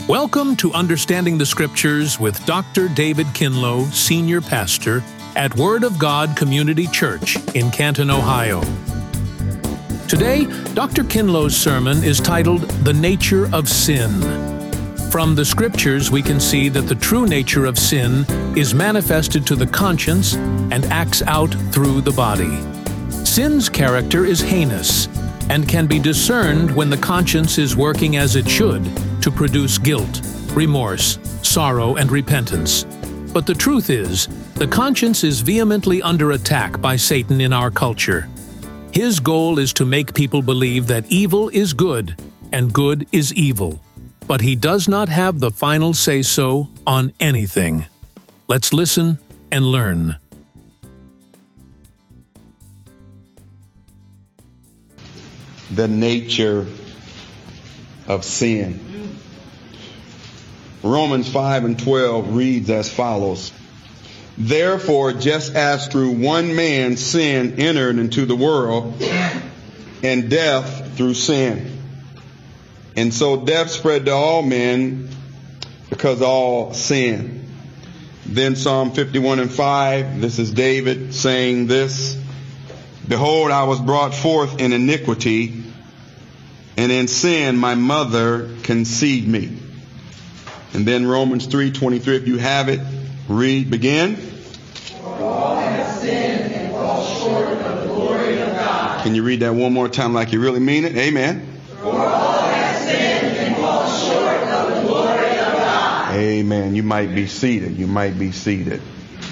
Welcome to Understanding the Scriptures with Dr. David Kinlow, Senior Pastor at Word of God Community Church in Canton, Ohio. Today, Dr. Kinlow's sermon is titled, The Nature of Sin. From the Scriptures, we can see that the true nature of sin is manifested to the conscience and acts out through the body. Sin's character is heinous and can be discerned when the conscience is working as it should to produce guilt, remorse, sorrow, and repentance. But the truth is, the conscience is vehemently under attack by Satan in our culture. His goal is to make people believe that evil is good and good is evil. But he does not have the final say-so on anything. Let's listen and learn. The nature of sin. Romans 5:12 reads as follows. Therefore, just as through one man sin entered into the world, and death through sin. And so death spread to all men because all sin. Then Psalm 51:5, this is David saying this. Behold, I was brought forth in iniquity, and in sin my mother conceived me. And then Romans 3:23, if you have it, read, begin. For all have sinned and fall short of the glory of God. Can you read that one more time like you really mean it? Amen. For all have sinned and fall short of the glory of God. Amen. You might be seated. You might be seated.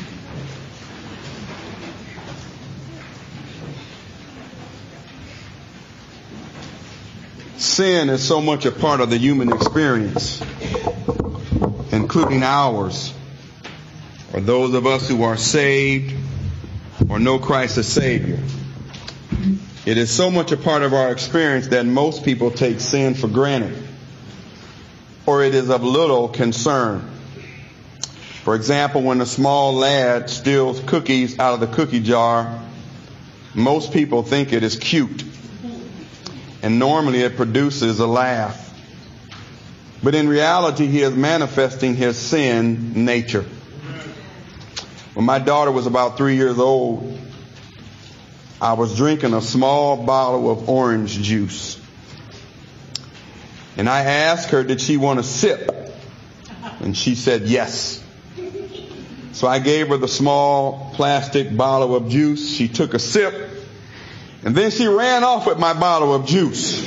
Sin is so much a part of the human experience, including ours, or those of us who are saved or know Christ as Savior. It is so much a part of our experience that most people take sin for granted, or it is of little concern. For example, when a small lad steals cookies out of the cookie jar, most people think it is cute, and normally it produces a laugh. But in reality, he is manifesting his sin nature. When my daughter was about 3 years old, I was drinking a small bottle of orange juice. And I asked her, did she want a sip? And she said yes. So I gave her the small plastic bottle of juice. She took a sip. And then she ran off with my bottle of juice.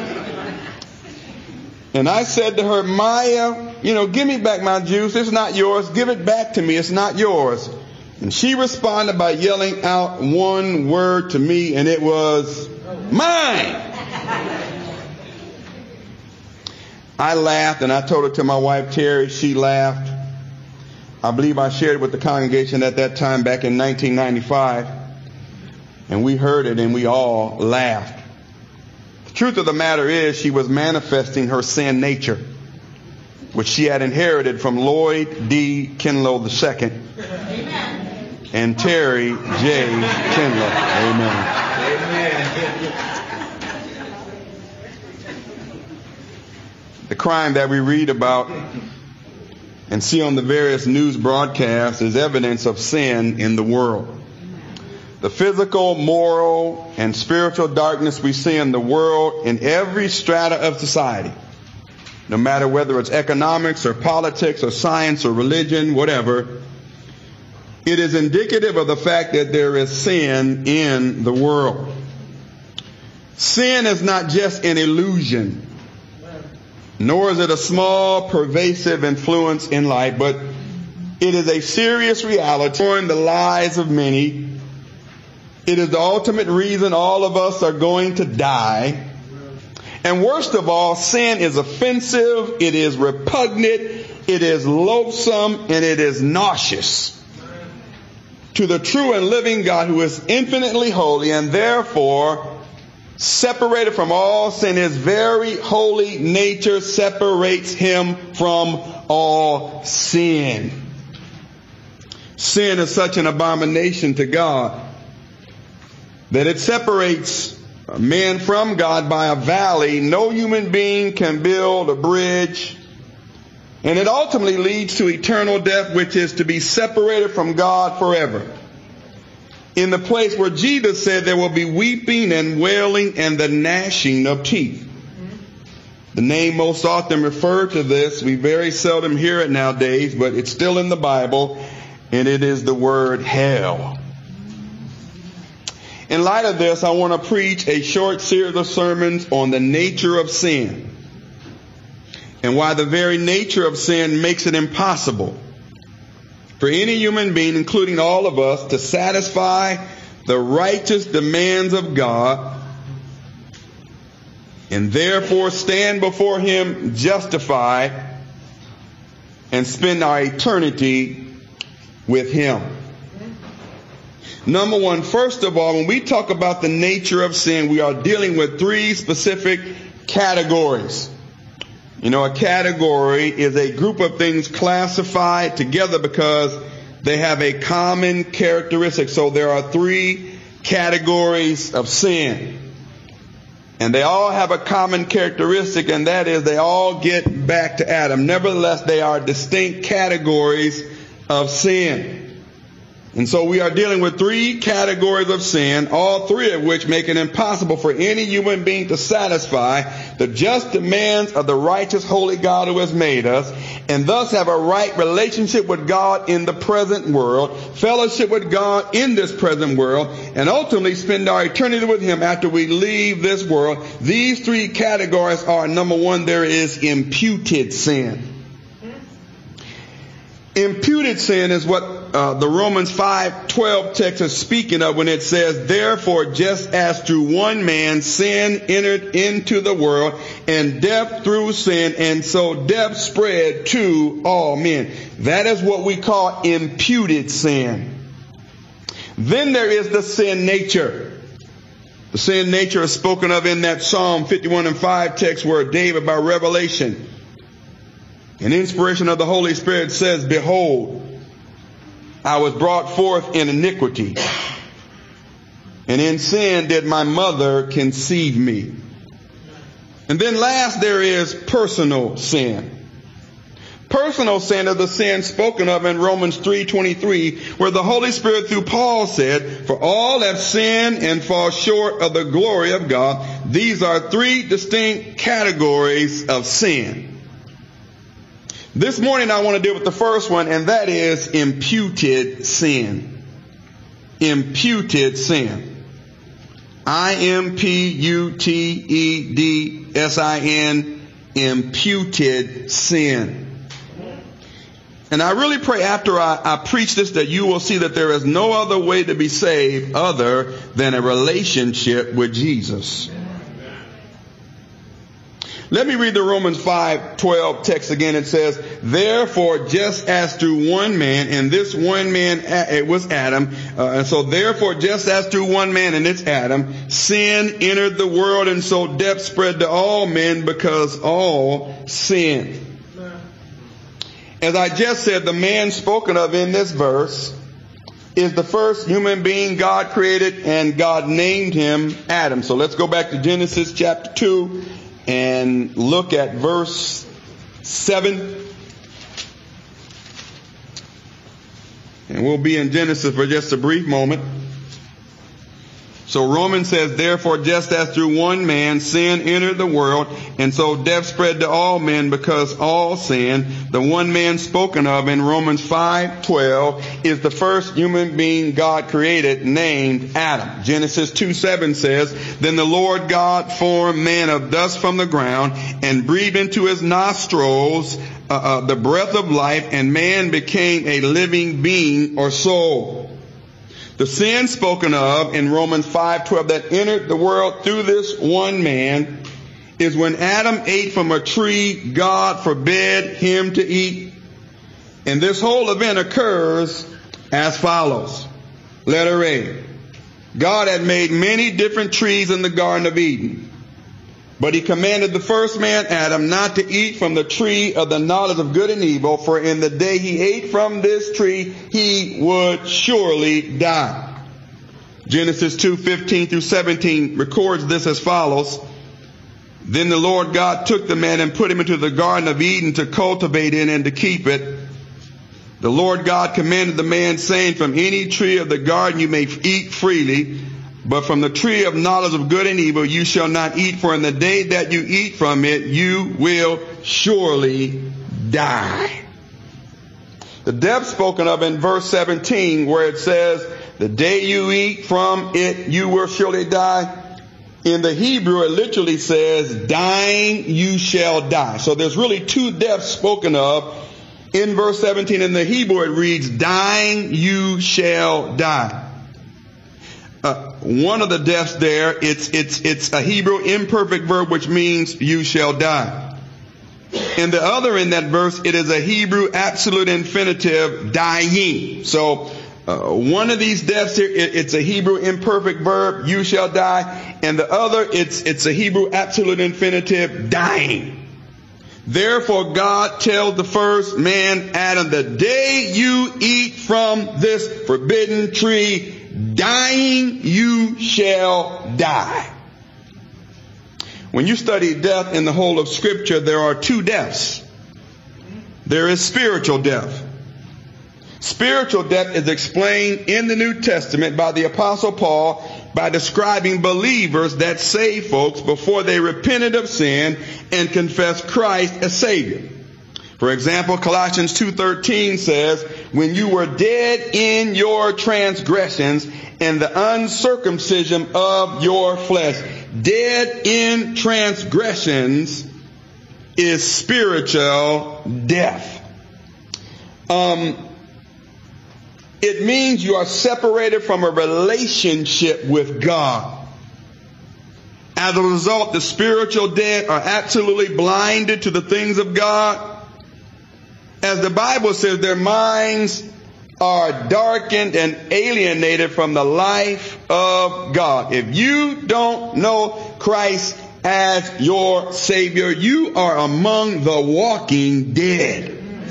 And I said to her, Maya, give me back my juice. It's not yours. Give it back to me. It's not yours. And she responded by yelling out one word to me, and it was, mine. I laughed, and I told it to my wife, Terry. She laughed. I believe I shared it with the congregation at that time back in 1995. And we heard it, and we all laughed. The truth of the matter is, she was manifesting her sin nature, which she had inherited from Lloyd D. Kinlow II and Terry J. Kinlow. Amen. The crime that we read about and see on the various news broadcasts is evidence of sin in the world. The physical, moral, and spiritual darkness we see in the world in every strata of society, no matter whether it's economics or politics or science or religion, whatever, it is indicative of the fact that there is sin in the world. Sin is not just an illusion, nor is it a small, pervasive influence in life, but it is a serious reality in the lives of many. It is the ultimate reason all of us are going to die. And worst of all, sin is offensive, it is repugnant, it is loathsome, and it is nauseous to the true and living God who is infinitely holy and therefore separated from all sin. His very holy nature separates him from all sin. Sin is such an abomination to God that it separates man from God by a valley. No human being can build a bridge And it ultimately leads to eternal death, which is to be separated from God forever. In the place where Jesus said there will be weeping and wailing and the gnashing of teeth. The name most often referred to this, we very seldom hear it nowadays, but it's still in the Bible, and it is the word hell. In light of this, I want to preach a short series of sermons on the nature of sin and why the very nature of sin makes it impossible for any human being, including all of us, to satisfy the righteous demands of God and therefore stand before Him justified and spend our eternity with Him. Number one, first of all, when we talk about the nature of sin, we are dealing with three specific categories. You know, a category is a group of things classified together because they have a common characteristic. So there are three categories of sin. And they all have a common characteristic, and that is they all get back to Adam. Nevertheless, they are distinct categories of sin. And so we are dealing with three categories of sin, all three of which make it impossible for any human being to satisfy the just demands of the righteous, holy God who has made us, and thus have a right relationship with God in the present world, fellowship with God in this present world, and ultimately spend our eternity with Him after we leave this world. These three categories are, number one, there is imputed sin. Imputed sin is what the Romans 5:12 text is speaking of when it says, therefore, just as through one man sin entered into the world, and death through sin, and so death spread to all men. That is what we call imputed sin. Then there is the sin nature. The sin nature is spoken of in that Psalm 51:5 text where David, by revelation, an inspiration of the Holy Spirit, says, behold, I was brought forth in iniquity, and in sin did my mother conceive me. And then last, there is personal sin. Personal sin is the sin spoken of in Romans 3:23, where the Holy Spirit through Paul said, for all have sinned and fall short of the glory of God. These are three distinct categories of sin. This morning I want to deal with the first one, and that is imputed sin. Imputed sin. I-M-P-U-T-E-D-S-I-N. Imputed sin. And I really pray after I preach this that you will see that there is no other way to be saved other than a relationship with Jesus. Let me read the Romans 5:12 text again. It says, therefore, just as through one man, and this one man, it was Adam, and so therefore, just as through one man, and it's Adam, sin entered the world, and so death spread to all men because all sinned. As I just said, the man spoken of in this verse is the first human being God created, and God named him Adam. So let's go back to Genesis chapter 2. And look at verse 7. And we'll be in Genesis for just a brief moment. So Romans says, therefore, just as through one man sin entered the world, and so death spread to all men because all sinned. The one man spoken of in Romans 5:12 is the first human being God created, named Adam. Genesis 2:7 says, then the Lord God formed man of dust from the ground and breathed into his nostrils the breath of life, and man became a living being or soul. The sin spoken of in Romans 5:12 that entered the world through this one man is when Adam ate from a tree God forbade him to eat. And this whole event occurs as follows. Letter A. God had made many different trees in the Garden of Eden. But he commanded the first man, Adam, not to eat from the tree of the knowledge of good and evil, for in the day he ate from this tree, he would surely die. Genesis 2:15 through 17 records this as follows. Then the Lord God took the man and put him into the Garden of Eden to cultivate it and to keep it. The Lord God commanded the man, saying, from any tree of the garden you may eat freely, but from the tree of knowledge of good and evil you shall not eat, for in the day that you eat from it you will surely die. The death spoken of in verse 17, where it says, the day you eat from it you will surely die. In the Hebrew, it literally says, dying you shall die. So there's really two deaths spoken of. In verse 17 in the Hebrew, it reads, dying you shall die. One of the deaths there, it's a Hebrew imperfect verb, which means you shall die. And the other in that verse, it is a Hebrew absolute infinitive, dying. So one of these deaths here, it's a Hebrew imperfect verb, you shall die. And the other, it's a Hebrew absolute infinitive, dying. Therefore, God tells the first man, Adam, the day you eat from this forbidden tree, dying you shall die. When you study death in the whole of Scripture, there are two deaths. There is spiritual death. Spiritual death is explained in the New Testament by the Apostle Paul by describing believers that save folks before they repented of sin and confessed Christ as Savior. For example, Colossians 2:13 says, when you were dead in your transgressions and the uncircumcision of your flesh. Dead in transgressions is spiritual death. It means you are separated from a relationship with God. As a result, the spiritual dead are absolutely blinded to the things of God. As the Bible says, their minds are darkened and alienated from the life of God. If you don't know Christ as your Savior, you are among the walking dead.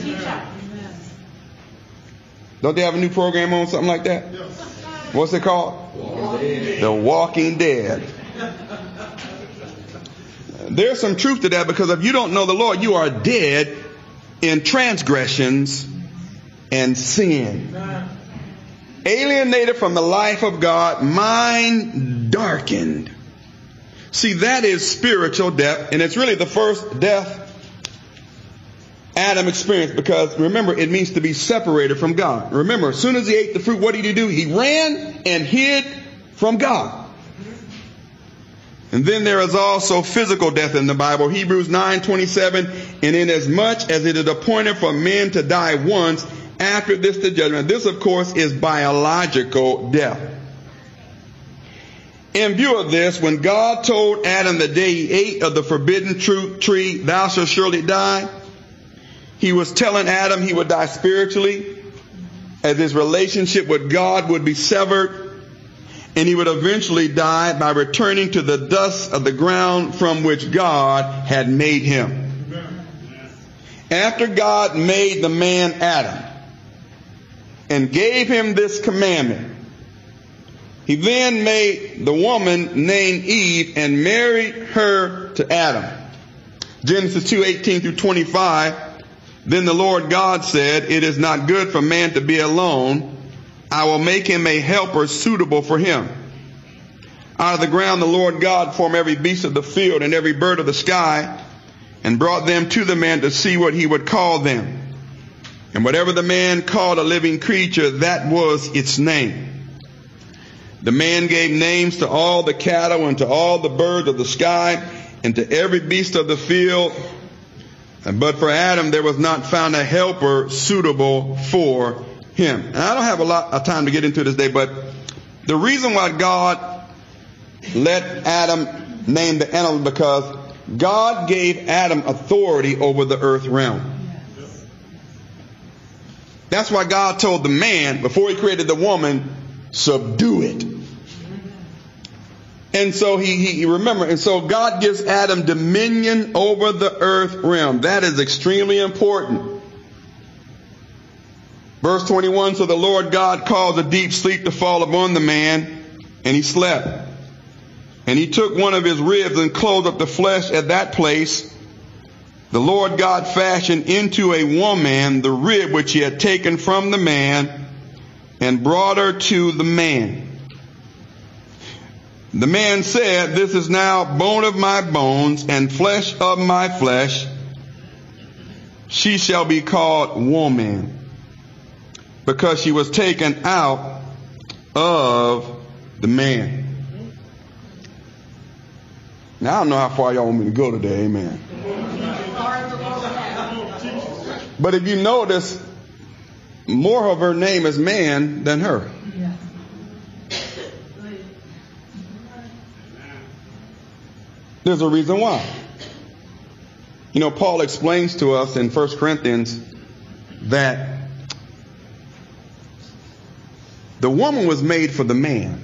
Don't they have a new program on, something like that? What's it called? The Walking Dead. There's some truth to that, because if you don't know the Lord, you are dead in transgressions and sin. Alienated from the life of God, mind darkened. See, that is spiritual death, and it's really the first death Adam experienced, because remember, it means to be separated from God. Remember, as soon as he ate the fruit, what did he do? He ran and hid from God. And then there is also physical death in the Bible. Hebrews 9:27, and inasmuch as it is appointed for men to die once, after this the judgment. This, of course, is biological death. In view of this, when God told Adam the day he ate of the forbidden tree, thou shalt surely die, he was telling Adam he would die spiritually, as his relationship with God would be severed, and he would eventually die by returning to the dust of the ground from which God had made him. After God made the man Adam and gave him this commandment, he then made the woman named Eve and married her to Adam. Genesis 2:18 through 25. Then the Lord God said, it is not good for man to be alone. I will make him a helper suitable for him. Out of the ground the Lord God formed every beast of the field and every bird of the sky, and brought them to the man to see what he would call them. And whatever the man called a living creature, that was its name. The man gave names to all the cattle and to all the birds of the sky and to every beast of the field. But for Adam there was not found a helper suitable for him. And I don't have a lot of time to get into this today, but the reason why God let Adam name the animal, because God gave Adam authority over the earth realm. That's why God told the man, before he created the woman, subdue it. And so and so God gives Adam dominion over the earth realm. That is extremely important. Verse 21, so the Lord God caused a deep sleep to fall upon the man, and he slept. And he took one of his ribs and closed up the flesh at that place. The Lord God fashioned into a woman the rib which he had taken from the man, and brought her to the man. The man said, "This is now bone of my bones and flesh of my flesh. She shall be called woman, because she was taken out of the man." Now I don't know how far y'all want me to go today, amen. But if you notice, more of her name is man than her. There's a reason why. You know, Paul explains to us in 1 Corinthians that the woman was made for the man,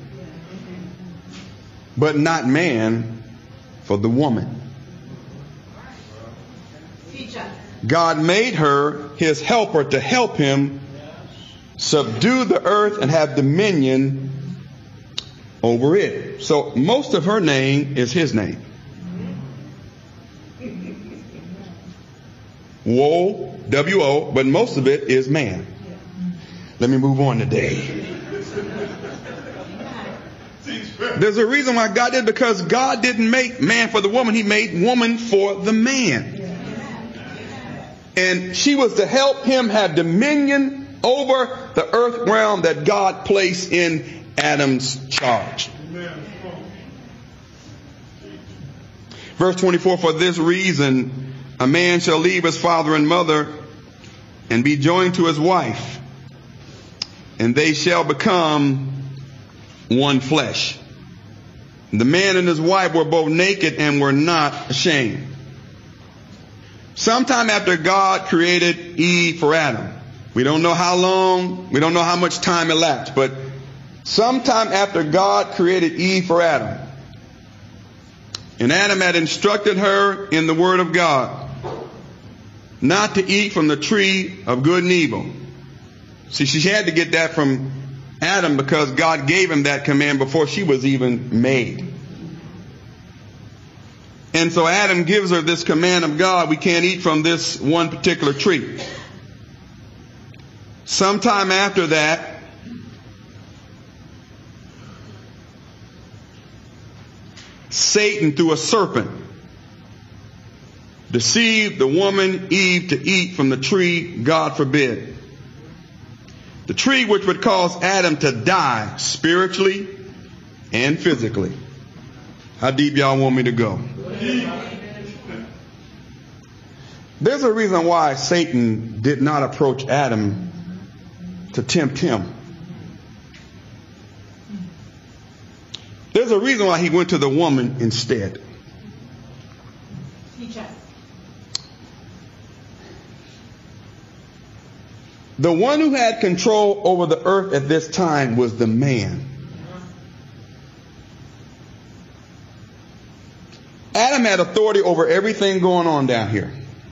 but not man for the woman. God made her his helper to help him subdue the earth and have dominion over it. So most of her name is his name. Woe, W-O, but most of it is man. Let me move on today. There's a reason why God did, because God didn't make man for the woman. He made woman for the man. And she was to help him have dominion over the earth realm that God placed in Adam's charge. Verse 24, "For this reason a man shall leave his father and mother and be joined to his wife, and they shall become one flesh. The man and his wife were both naked and were not ashamed." Sometime after God created Eve for Adam, we don't know how long, we don't know how much time elapsed, but sometime after God created Eve for Adam, and Adam had instructed her in the Word of God not to eat from the tree of good and evil. See, she had to get that from Adam because God gave him that command before she was even made. And so Adam gives her this command of God: we can't eat from this one particular tree. Sometime after that, Satan, through a serpent, deceived the woman Eve to eat from the tree God forbid. The tree which would cause Adam to die spiritually and physically. How deep y'all want me to go? There's a reason why Satan did not approach Adam to tempt him. There's a reason why he went to the woman instead. The one who had control over the earth at this time was the man. Adam had authority over everything going on down here.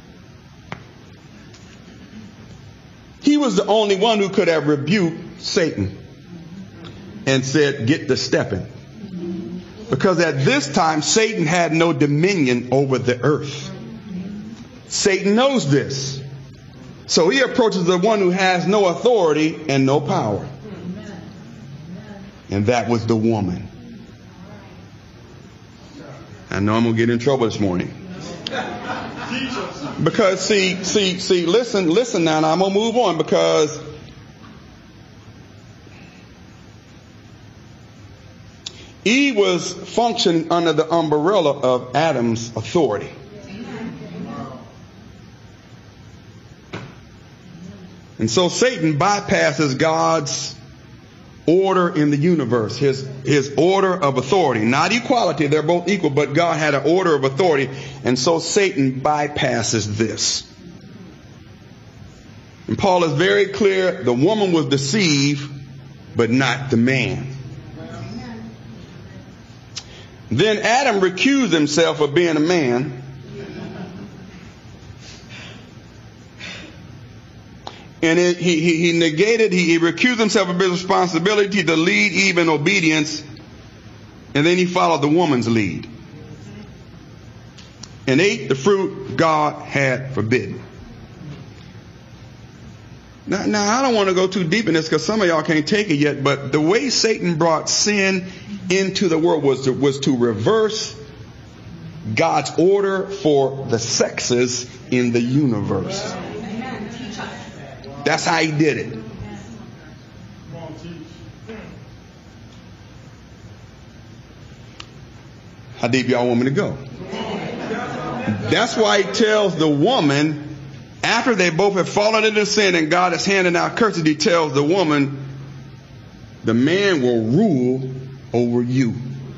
He was the only one who could have rebuked Satan and said, "Get to stepping." Because at this time, Satan had no dominion over the earth. Satan knows this. So he approaches the one who has no authority and no power. And that was the woman. I know I'm going to get in trouble this morning. Because see, listen now, and I'm going to move on, because Eve was functioning under the umbrella of Adam's authority. And so Satan bypasses God's order in the universe, his order of authority. Not equality, they're both equal, but God had an order of authority. And so Satan bypasses this. And Paul is very clear, the woman was deceived, but not the man. Then Adam recused himself of being a man. And he recused himself of his responsibility to lead Eve in obedience. And And then he followed the woman's lead and ate the fruit God had forbidden. Now, I don't want to go too deep in this because some of y'all can't take it yet, but the way Satan brought sin into the world was to reverse God's order for the sexes in the universe. That's how he did it. How deep y'all want me to go? That's why he tells the woman, after they both have fallen into sin and God is handing out curses, he tells the woman, the man will rule over you.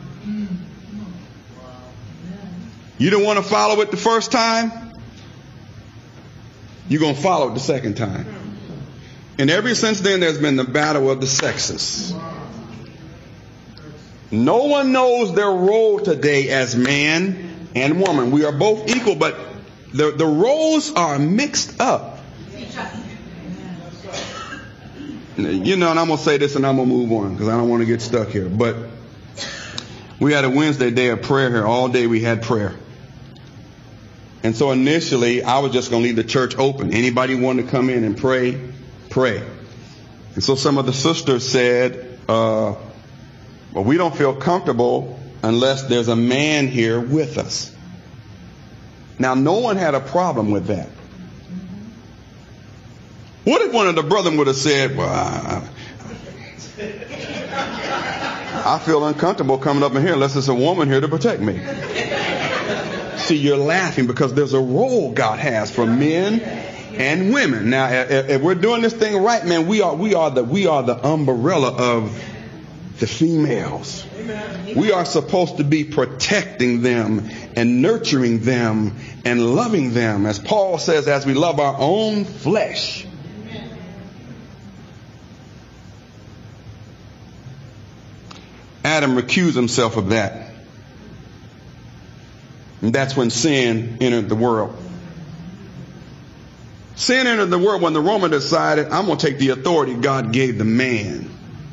You don't want to follow it the first time? You're going to follow it the second time. And ever since then, there's been the battle of the sexes. No one knows their role today as man and woman. We are both equal, but the roles are mixed up. You know, and I'm going to say this and I'm going to move on because I don't want to get stuck here. But we had a Wednesday day of prayer here. All day we had prayer. And so initially, I was just going to leave the church open. Anybody want to come in and pray? Pray. And so some of the sisters said, well, we don't feel comfortable unless there's a man here with us. Now, no one had a problem with that. What if one of the brethren would have said, well, I feel uncomfortable coming up in here unless there's a woman here to protect me. See, you're laughing because there's a role God has for men and women. Now, if we're doing this thing right, man, we are the umbrella of the females. We are supposed to be protecting them and nurturing them and loving them, as Paul says, as we love our own flesh. Adam recused himself of that. And that's when sin entered the world. Sin entered the world when the woman decided, I'm going to take the authority God gave the man.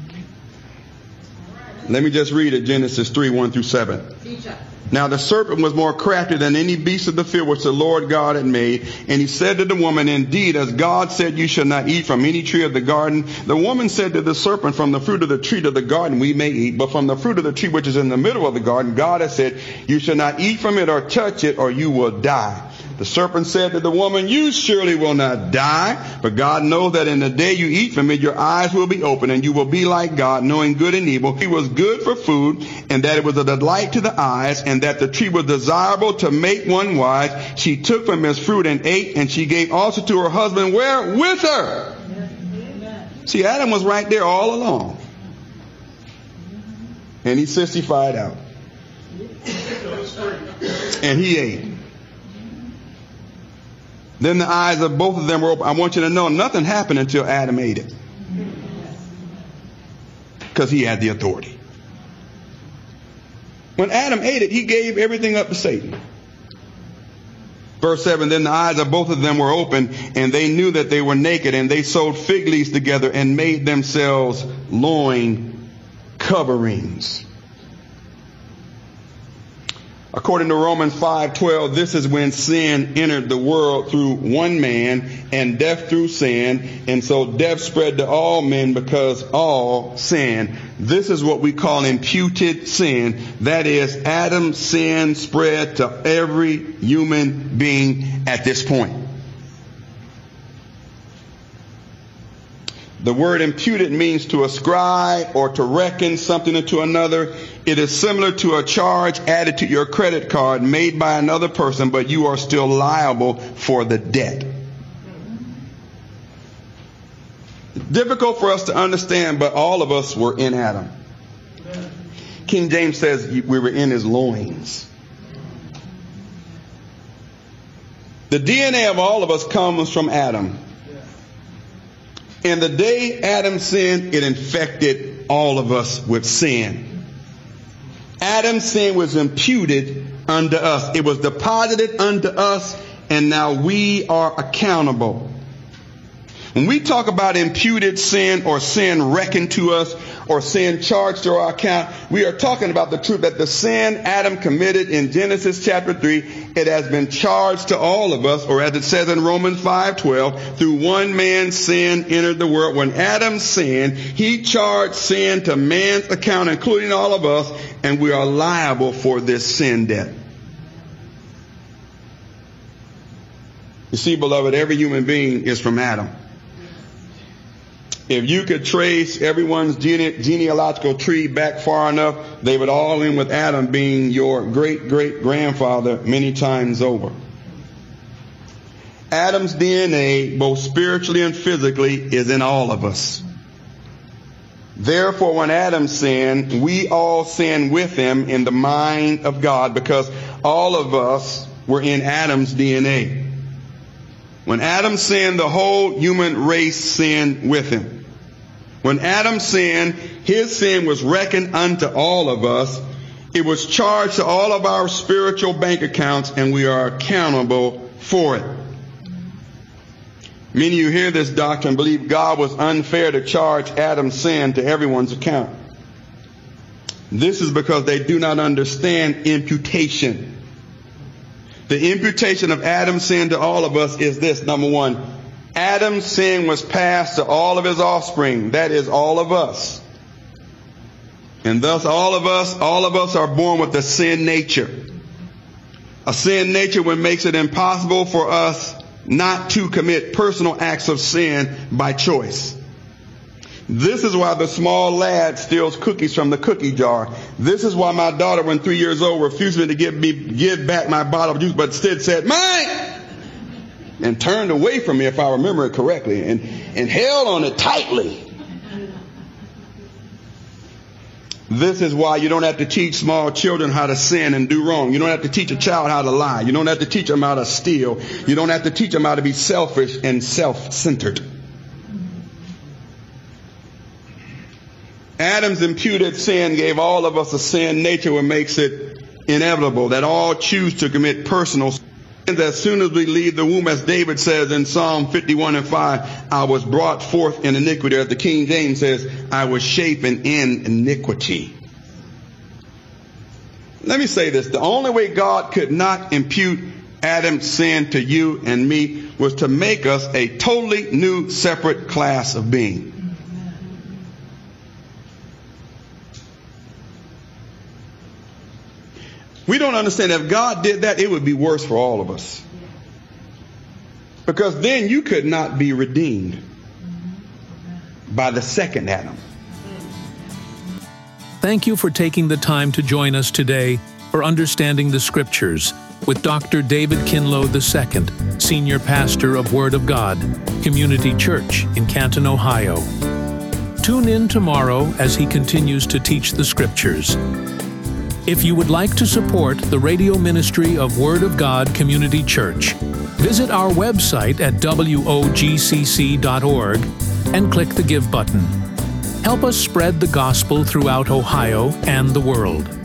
Let me just read it, Genesis 3:1-7. Now the serpent was more crafty than any beast of the field which the Lord God had made. And he said to the woman, indeed, as God said, you shall not eat from any tree of the garden. The woman said to the serpent, from the fruit of the tree of the garden we may eat. But from the fruit of the tree which is in the middle of the garden, God has said, you shall not eat from it or touch it, or you will die. The serpent said to the woman, you surely will not die, but God knows that in the day you eat from it, your eyes will be open, and you will be like God, knowing good and evil. It was good for food, and that it was a delight to the eyes, and that the tree was desirable to make one wise. She took from its fruit and ate, and she gave also to her husband, where? With her. See, Adam was right there all along. And he sissified out. And he ate. Then the eyes of both of them were open. I want you to know nothing happened until Adam ate it. Because he had the authority. When Adam ate it, he gave everything up to Satan. Verse 7, then the eyes of both of them were open, and they knew that they were naked, and they sewed fig leaves together and made themselves loin coverings. According to Romans 5:12, this is when sin entered the world through one man, and death through sin, and so death spread to all men because all sinned. This is what we call imputed sin. That is, Adam's sin spread to every human being at this point. The word imputed means to ascribe or to reckon something into another. It is similar to a charge added to your credit card made by another person, but you are still liable for the debt. Difficult for us to understand, but all of us were in Adam. King James says we were in his loins. The DNA of all of us comes from Adam. And the day Adam sinned, it infected all of us with sin. Adam's sin was imputed unto us. It was deposited unto us, and now we are accountable. When we talk about imputed sin or sin reckoned to us, or sin charged to our account. We are talking about the truth that the sin Adam committed in Genesis chapter 3, it has been charged to all of us, or as it says in Romans 5:12, through one man's sin entered the world. When Adam sinned, he charged sin to man's account, including all of us, and we are liable for this sin debt. You see, beloved, every human being is from Adam. If you could trace everyone's genealogical tree back far enough, they would all end with Adam being your great-great-grandfather many times over. Adam's DNA, both spiritually and physically, is in all of us. Therefore, when Adam sinned, we all sinned with him in the mind of God, because all of us were in Adam's DNA. When Adam sinned, the whole human race sinned with him. When Adam sinned, his sin was reckoned unto all of us. It was charged to all of our spiritual bank accounts, and we are accountable for it. Many of you hear this doctrine believe God was unfair to charge Adam's sin to everyone's account. This is because they do not understand imputation. The imputation of Adam's sin to all of us is this. Number one, Adam's sin was passed to all of his offspring. That is, all of us. And thus all of us are born with a sin nature. A sin nature which makes it impossible for us not to commit personal acts of sin by choice. This is why the small lad steals cookies from the cookie jar. This is why my daughter, when 3 years old, refused to give back my bottle of juice, but instead said, "Mine!" and turned away from me, if I remember it correctly, and held on it tightly. This is why you don't have to teach small children how to sin and do wrong. You don't have to teach a child how to lie. You don't have to teach them how to steal. You don't have to teach them how to be selfish and self-centered. Adam's imputed sin gave all of us a sin nature which makes it inevitable that all choose to commit personal sins as soon as we leave the womb. As David says in Psalm 51:5, I was brought forth in iniquity. As the King James says, I was shapen in iniquity. Let me say this. The only way God could not impute Adam's sin to you and me was to make us a totally new, separate class of being. We don't understand that if God did that, it would be worse for all of us. Because then you could not be redeemed by the second Adam. Thank you for taking the time to join us today for Understanding the Scriptures with Dr. David Kinlow II, Senior Pastor of Word of God, Community Church in Canton, Ohio. Tune in tomorrow as he continues to teach the Scriptures. If you would like to support the radio ministry of Word of God Community Church, visit our website at wogcc.org and click the Give button. Help us spread the gospel throughout Ohio and the world.